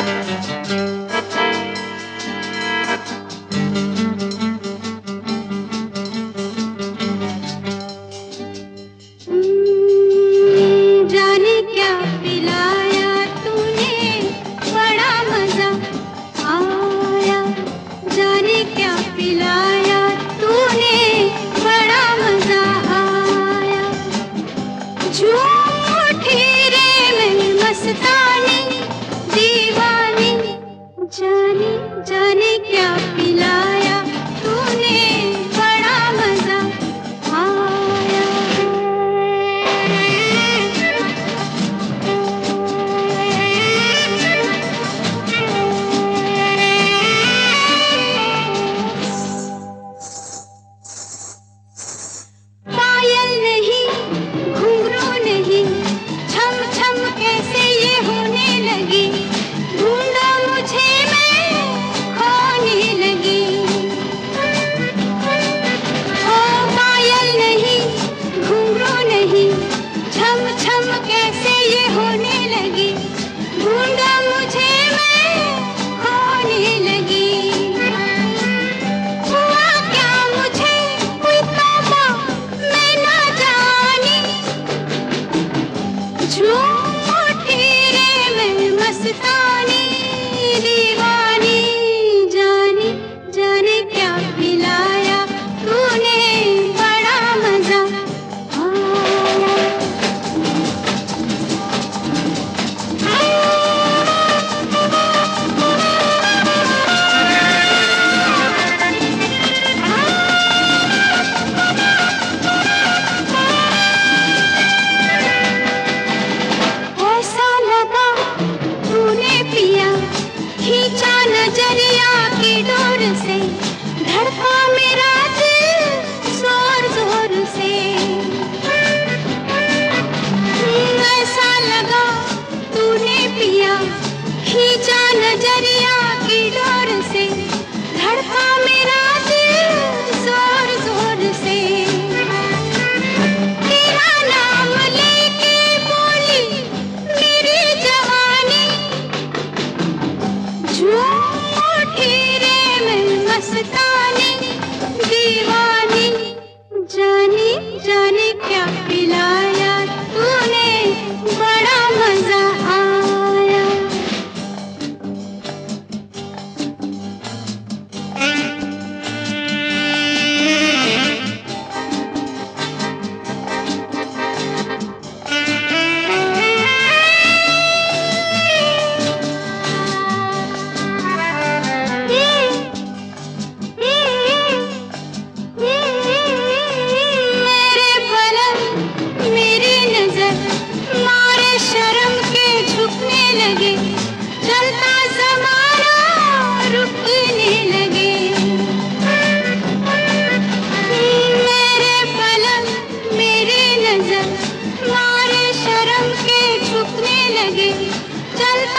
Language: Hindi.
जाने क्या पिलाया तूने, बड़ा मजा आया। जाने क्या पिलाया तूने, बड़ा मजा आया। झूठी रे मैं मस्तानी दीवानी, जाने जाने क्या पिलाया तूने, बड़ा मजा आया। पायल नहीं, घुंघरू नहीं, छम छम कैसे ये होने लगी। ढूंढा मुझे मैं खोने लगी। ओ पायल नहीं, घुंघरू नहीं, छम छम कैसे ये होने लगी। ढूंढा मुझे मैं खोने लगी। हुआ क्या मुझे कोई तौबा मैं ना जानी। झूठी रे मैं मस्तानी दीवानी, जाने जाने क्या पिलाया तूने, बड़ा मजा आया। ऐसा लगा तूने पिया, खींचा नजरिया की डोर से, धड़का मेरा दिल जोर जोर से। ऐसा लगा तूने पिया, खींचा नजरिया की डोर से, धड़का मेरा दिल जोर जोर से। तेरा नाम लेके बोली मेरी जवानी। झूठी रे मैं मस्तानी दीवानी, जाने जाने क्या पिलाया तूने, बड़ा मजा आया। मेरे पलक मेरी नजर मारे शर्म के झुकने लगे। चलता ज़माना रुकने लगे। मेरे पलक मेरी नजर मारे शर्म के झुकने लगे। चलता